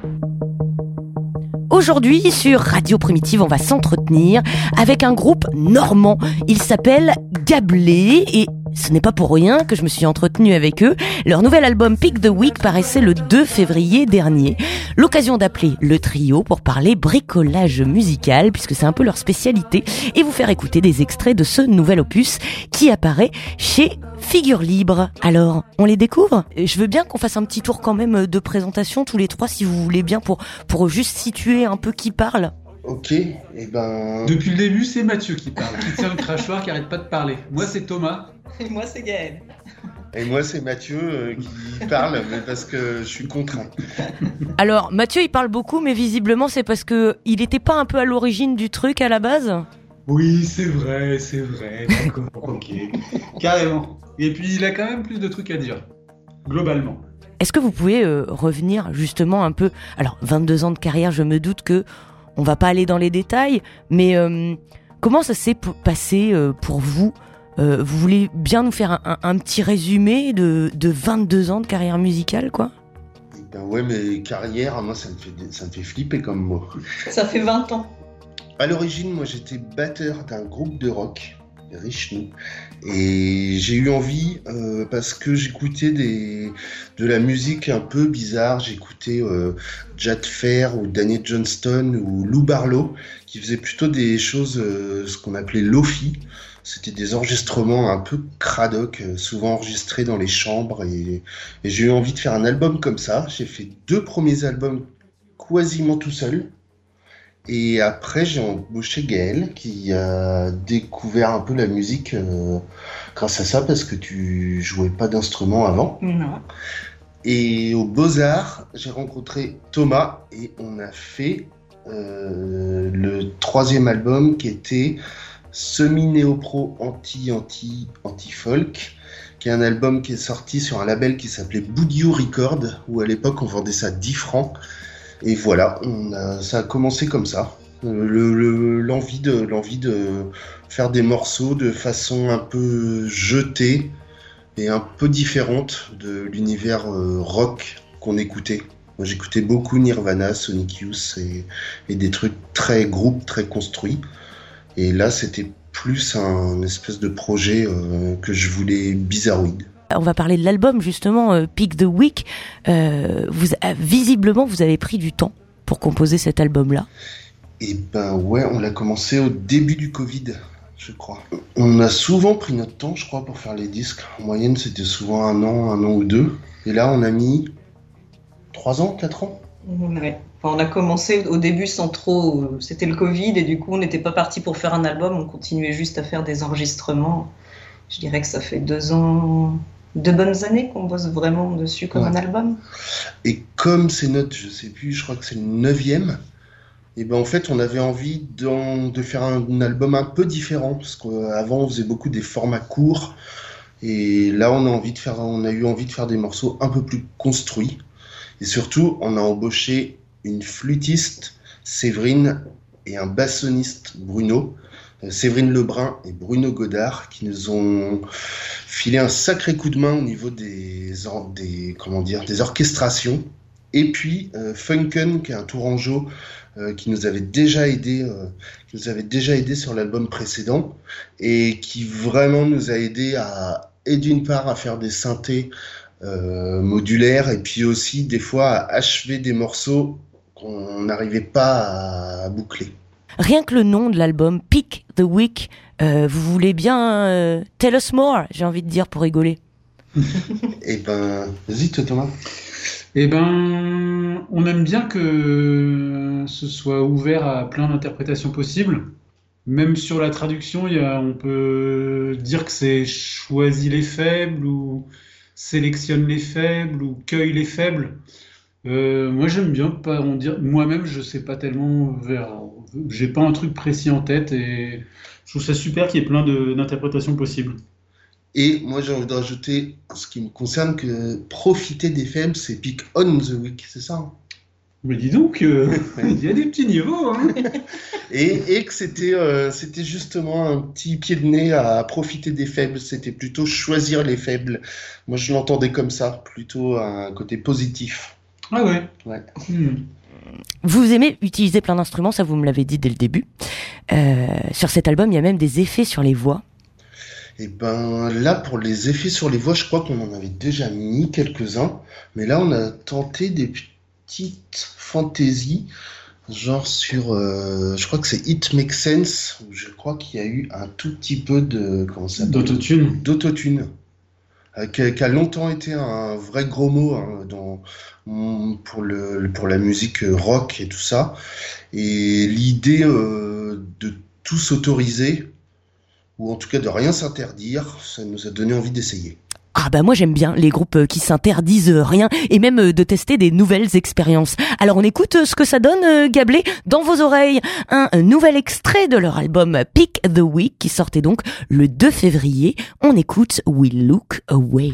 Aujourd'hui, sur Radio Primitive, on va s'entretenir avec un groupe normand. Il s'appelle Gablé et ce n'est pas pour rien que je me suis entretenue avec eux. Leur nouvel album Pick the Week paraissait le 2 février dernier. L'occasion d'appeler le trio pour parler bricolage musical, puisque c'est un peu leur spécialité, et vous faire écouter des extraits de ce nouvel opus qui apparaît chez Figure Libre. Alors, on les découvre ? Je veux bien qu'on fasse un petit tour quand même de présentation tous les trois, si vous voulez bien, pour juste situer un peu qui parle. Ok, et ben... Depuis le début, c'est Mathieu qui parle, qui tient le crachoir, qui arrête pas de parler. Moi, c'est Thomas. Et moi, c'est Gaël. Et moi, c'est Mathieu qui parle, mais parce que je suis contraint. Alors, Mathieu, il parle beaucoup, mais visiblement, c'est parce que il était pas un peu à l'origine du truc à la base ? Oui, c'est vrai, d'accord, ok, carrément. Et puis, il a quand même plus de trucs à dire, globalement. Est-ce que vous pouvez revenir justement un peu... Alors, 22 ans de carrière, je me doute que on va pas aller dans les détails, mais comment ça s'est passé pour vous ? Vous voulez bien nous faire un petit résumé de 22 ans de carrière musicale, quoi ? Ben ouais, mais carrière, moi, ça me fait flipper comme mot. Ça fait 20 ans. À l'origine, moi, j'étais batteur d'un groupe de rock, Richemont, et j'ai eu envie, parce que j'écoutais de la musique un peu bizarre, j'écoutais Jad Fair ou Danny Johnston ou Lou Barlow, qui faisaient plutôt des choses, ce qu'on appelait lo-fi. C'était des enregistrements un peu cradoc, souvent enregistrés dans les chambres, et j'ai eu envie de faire un album comme ça. J'ai fait 2 premiers albums quasiment tout seul, et après j'ai embauché Gaël, qui a découvert un peu la musique grâce à ça, parce que tu jouais pas d'instrument avant. Non. Et aux Beaux-Arts, j'ai rencontré Thomas, et on a fait le 3e album, qui était semi-néo-pro anti-folk, qui est un album qui est sorti sur un label qui s'appelait Boudiou Record, où à l'époque on vendait ça 10 francs. Et voilà, ça a commencé comme ça. L'envie de faire des morceaux de façon un peu jetée et un peu différente de l'univers rock qu'on écoutait. Moi, j'écoutais beaucoup Nirvana, Sonic Youth et des trucs très groupes, très construits. Et là, c'était plus un espèce de projet que je voulais bizarroïde. On va parler de l'album, justement, Pick the Week. Visiblement, vous avez pris du temps pour composer cet album-là. Et ben ouais, on l'a commencé au début du Covid, je crois. On a souvent pris notre temps, je crois, pour faire les disques. En moyenne, c'était souvent un an ou 2. Et là, on a mis 3 ans, 4 ans. Ouais. Enfin, on a commencé au début sans trop... C'était le Covid et du coup, on n'était pas parti pour faire un album. On continuait juste à faire des enregistrements. Je dirais que ça fait 2 ans... 2 bonnes années qu'on bosse vraiment dessus comme un album. Et comme c'est je sais plus, je crois que c'est le 9e, et ben en fait on avait envie de faire un album un peu différent, parce qu'avant on faisait beaucoup des formats courts, et là on a eu envie de faire des morceaux un peu plus construits, et surtout on a embauché une flûtiste, Séverine, et un bassoniste, Bruno, Séverine Lebrun et Bruno Godard, qui nous ont filé un sacré coup de main au niveau des orchestrations. Et puis Funken, qui est un tourangeau qui nous avait déjà aidé sur l'album précédent, et qui vraiment nous a aidé d'une part à faire des synthés modulaires, et puis aussi des fois à achever des morceaux qu'on n'arrivait pas à boucler. Rien que le nom de l'album, Pick the Week, vous voulez bien tell us more, j'ai envie de dire, pour rigoler. Eh ben, vas-y toi Thomas. Eh ben, on aime bien que ce soit ouvert à plein d'interprétations possibles. Même sur la traduction, on peut dire que c'est choisit les faibles, ou sélectionne les faibles, ou cueille les faibles. Moi j'aime bien pas en dire. Moi-même je sais pas tellement j'ai pas un truc précis en tête, et je trouve ça super qu'il y ait plein d'interprétations possibles. Et moi j'ai envie de rajouter, en ce qui me concerne, que profiter des faibles, c'est pick on the week, c'est ça hein? Mais dis donc, il y a des petits niveaux hein. Et que c'était justement un petit pied de nez à profiter des faibles, c'était plutôt choisir les faibles. Moi je l'entendais comme ça, plutôt un côté positif. Ah ouais. Ouais. Vous aimez utiliser plein d'instruments, ça vous me l'avez dit dès le début. Sur cet album, il y a même des effets sur les voix. Et ben là, pour les effets sur les voix, je crois qu'on en avait déjà mis quelques-uns. Mais là, on a tenté des petites fantaisies, genre sur, je crois que c'est It Makes Sense, où je crois qu'il y a eu un tout petit peu de, comment ça s'appelle ? D'autotune. Qui a longtemps été un vrai gros mot pour la musique rock et tout ça. Et l'idée de tout s'autoriser, ou en tout cas de rien s'interdire, ça nous a donné envie d'essayer. Ah bah moi j'aime bien les groupes qui s'interdisent rien et même de tester des nouvelles expériences. Alors on écoute ce que ça donne, Gablé, dans vos oreilles. Un nouvel extrait de leur album Pick the Week qui sortait donc le 2 février. On écoute We Look Away.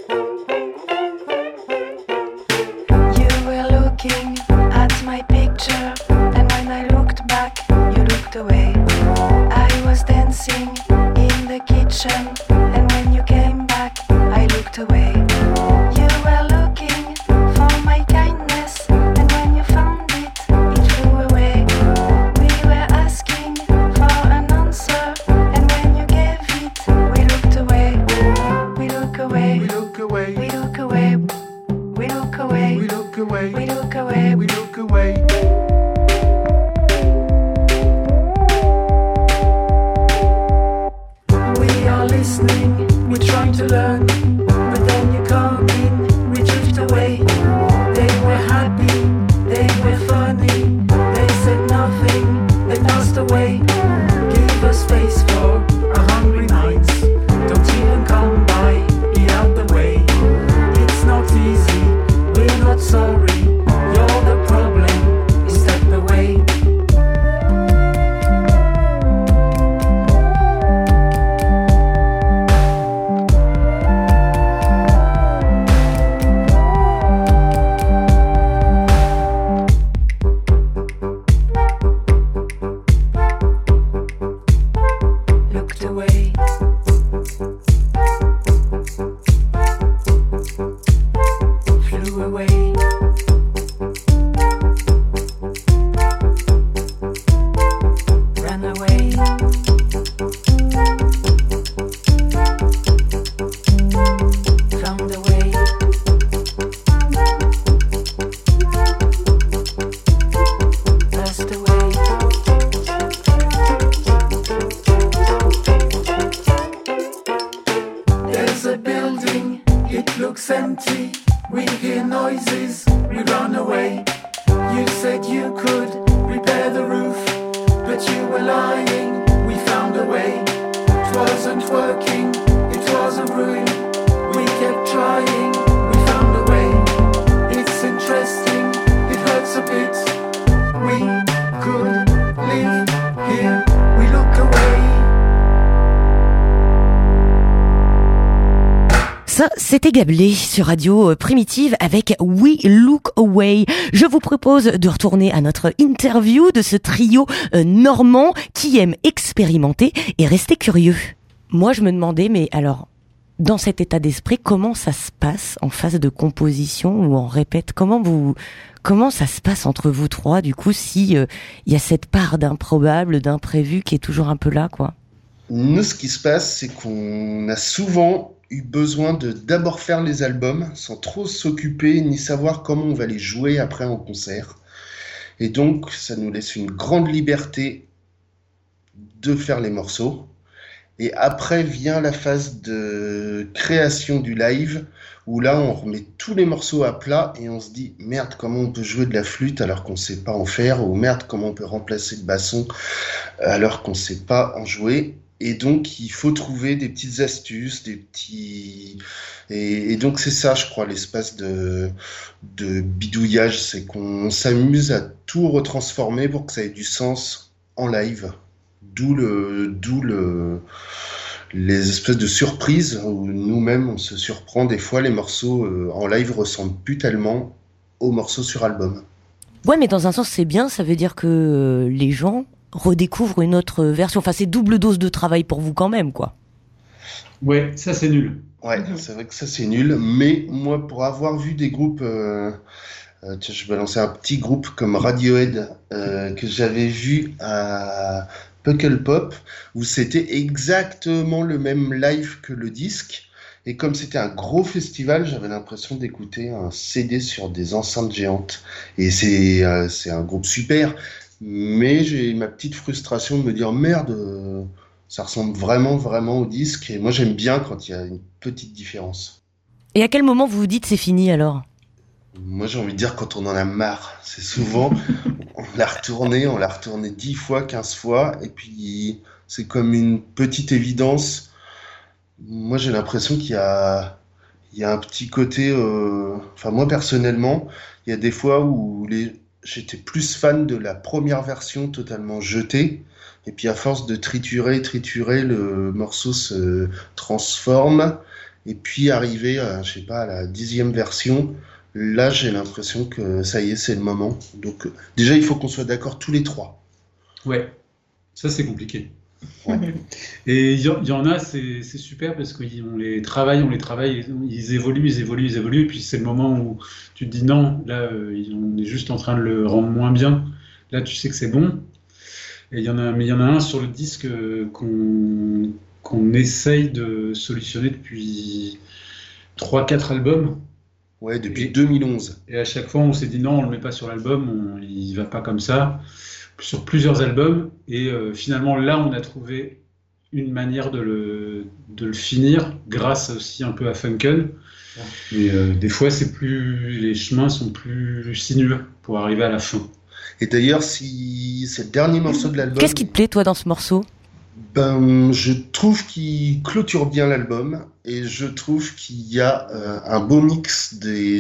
You were looking at my picture, and when I looked back, you looked away. I was dancing in the kitchen, and when you came back, I looked away. You were looking for my kindness, and when you found it, it flew away. We were asking for an answer, and when you gave it, we looked away. We look away. We look away. We look away. We look away. We look away. We look away. We look away. We are listening, we're trying to learn, but then you come in, we drift away. They were happy, they were funny, they said nothing, they passed away. Give us space for our hungry minds, don't even come by, get out the way. It's not easy, we're not sorry, you're the problem, step away. Looked away. Flew away. Ran away. Found a way. Passed away. There's a building, it looks empty. We hear noises, we run away. You said you could repair the roof, but you were lying. We found a way. It wasn't working, it was a ruin. We kept trying, we found a way. It's interesting, it hurts a bit. We could live here, we look away. Ça, c'était Gablé sur Radio Primitive avec We Look Away. Je vous propose de retourner à notre interview de ce trio normand qui aime expérimenter et rester curieux. Moi, je me demandais, mais alors, dans cet état d'esprit, comment ça se passe en phase de composition ou en répète ? Comment ça se passe entre vous trois, du coup, si il y a cette part d'improbable, d'imprévu qui est toujours un peu là, quoi ? Nous, ce qui se passe, c'est qu'on a souvent eu besoin de d'abord faire les albums sans trop s'occuper ni savoir comment on va les jouer après en concert. Et donc, ça nous laisse une grande liberté de faire les morceaux. Et après vient la phase de création du live, où là, on remet tous les morceaux à plat et on se dit « Merde, comment on peut jouer de la flûte alors qu'on ne sait pas en faire ?» ou « Merde, comment on peut remplacer le basson alors qu'on ne sait pas en jouer ?» Et donc, il faut trouver des petites astuces, des petits... Et donc, c'est ça, je crois, l'espace de bidouillage. C'est qu'on s'amuse à tout retransformer pour que ça ait du sens en live. D'où les espèces de surprises où nous-mêmes, on se surprend. Des fois, les morceaux en live ressemblent plus tellement aux morceaux sur album. Ouais, mais dans un sens, c'est bien. Ça veut dire que les gens redécouvrent une autre version. Enfin, c'est double dose de travail pour vous quand même, quoi. Ouais, ça c'est nul. Ouais, c'est vrai que ça c'est nul. Mais moi, pour avoir vu des groupes Tiens, je balançais un petit groupe comme Radiohead que j'avais vu à Pukkelpop, où c'était exactement le même live que le disque. Et comme c'était un gros festival, j'avais l'impression d'écouter un CD sur des enceintes géantes. Et c'est un groupe super, mais j'ai ma petite frustration de me dire merde, ça ressemble vraiment, vraiment au disque. Et moi, j'aime bien quand il y a une petite différence. Et à quel moment vous vous dites c'est fini alors ? Moi, j'ai envie de dire quand on en a marre. C'est souvent, on l'a retourné 10 fois, 15 fois, et puis c'est comme une petite évidence. Moi, j'ai l'impression qu'il y a un petit côté... Enfin, moi, personnellement, il y a des fois où j'étais plus fan de la première version totalement jetée, et puis à force de triturer, le morceau se transforme, et puis arrivé à, je sais pas, à la 10e version... Là, j'ai l'impression que ça y est, c'est le moment. Donc, déjà, il faut qu'on soit d'accord tous les trois. Ouais, ça c'est compliqué. Ouais. Et il y en a, c'est super parce qu'on les travaille, ils évoluent, et puis c'est le moment où tu te dis non, là, on est juste en train de le rendre moins bien. Là, tu sais que c'est bon. Et il y en a un sur le disque qu'on essaye de solutionner depuis 3-4 albums. Ouais, depuis 2011. Et à chaque fois, on s'est dit non, on le met pas sur l'album, il va pas comme ça, sur plusieurs albums. Et finalement, là, on a trouvé une manière de le finir, grâce aussi un peu à Funken. Et des fois, les chemins sont plus sinueux pour arriver à la fin. Et d'ailleurs, si c'est le dernier morceau de l'album... Qu'est-ce qui te plaît, toi, dans ce morceau ? Je trouve qu'il clôture bien l'album et je trouve qu'il y a un beau mix des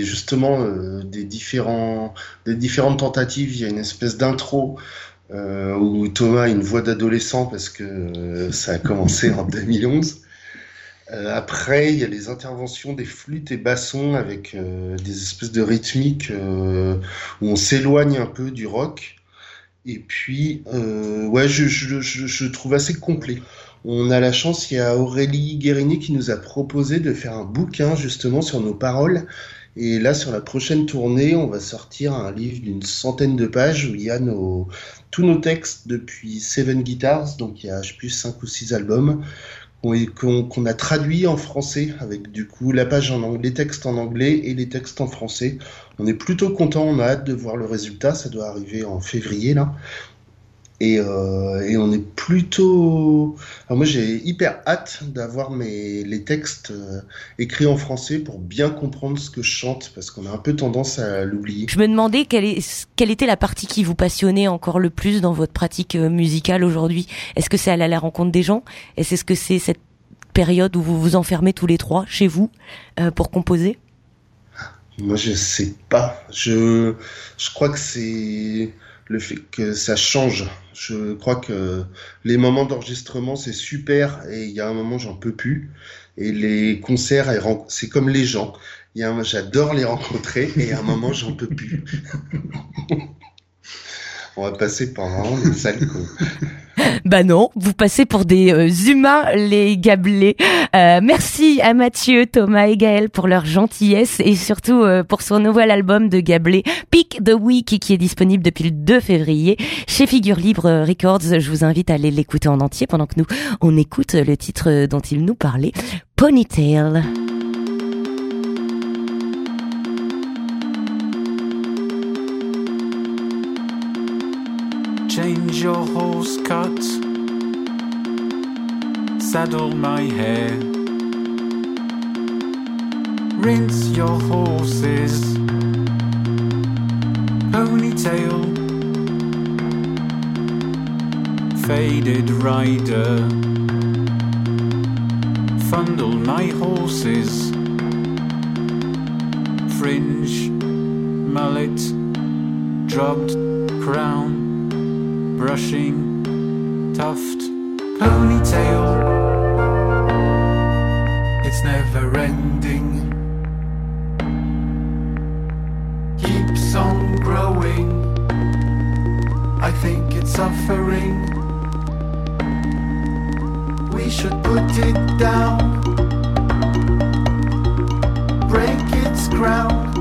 différentes tentatives. Il y a une espèce d'intro où Thomas a une voix d'adolescent parce que ça a commencé en 2011. Après, il y a les interventions des flûtes et bassons avec des espèces de rythmiques où on s'éloigne un peu du rock. Et puis, ouais, je trouve assez complet. On a la chance, il y a Aurélie Guérini qui nous a proposé de faire un bouquin justement sur nos paroles. Et là, sur la prochaine tournée, on va sortir un livre d'une 100aine de pages où il y a tous nos textes depuis Seven Guitars, donc il y a, je sais plus, 5 ou 6 albums, qu'on a traduit en français, avec du coup la page les textes en anglais et les textes en français. On est plutôt content, on a hâte de voir le résultat, ça doit arriver en février là. Et on est plutôt... Alors moi j'ai hyper hâte d'avoir les textes écrits en français pour bien comprendre ce que je chante, parce qu'on a un peu tendance à l'oublier. Je me demandais quelle était la partie qui vous passionnait encore le plus dans votre pratique musicale aujourd'hui. Est-ce que c'est aller à la rencontre des gens ? Est-ce que c'est cette période où vous vous enfermez tous les trois chez vous pour composer ? Moi je sais pas. Je crois que c'est... le fait que ça change. Je crois que les moments d'enregistrement, c'est super, et il y a un moment, j'en peux plus. Et les concerts, c'est comme les gens. J'adore les rencontrer, et à un moment, j'en peux plus. On va passer par vraiment des sales cons. Bah non, vous passez pour des humains, les Gablés. Merci à Mathieu, Thomas et Gaël pour leur gentillesse et surtout pour son nouvel album de Gablé, Pick the Week, qui est disponible depuis le 2 février chez Figure Libre Records. Je vous invite à aller l'écouter en entier pendant que on écoute le titre dont il nous parlait, Ponytail. Change your horse cut, saddle my hair, rinse your horses, ponytail, faded rider, fundle my horses, fringe, mullet, drubbed crown, brushing, tuft, ponytail. It's never ending, keeps on growing. I think it's suffering. We should put it down, break its crown.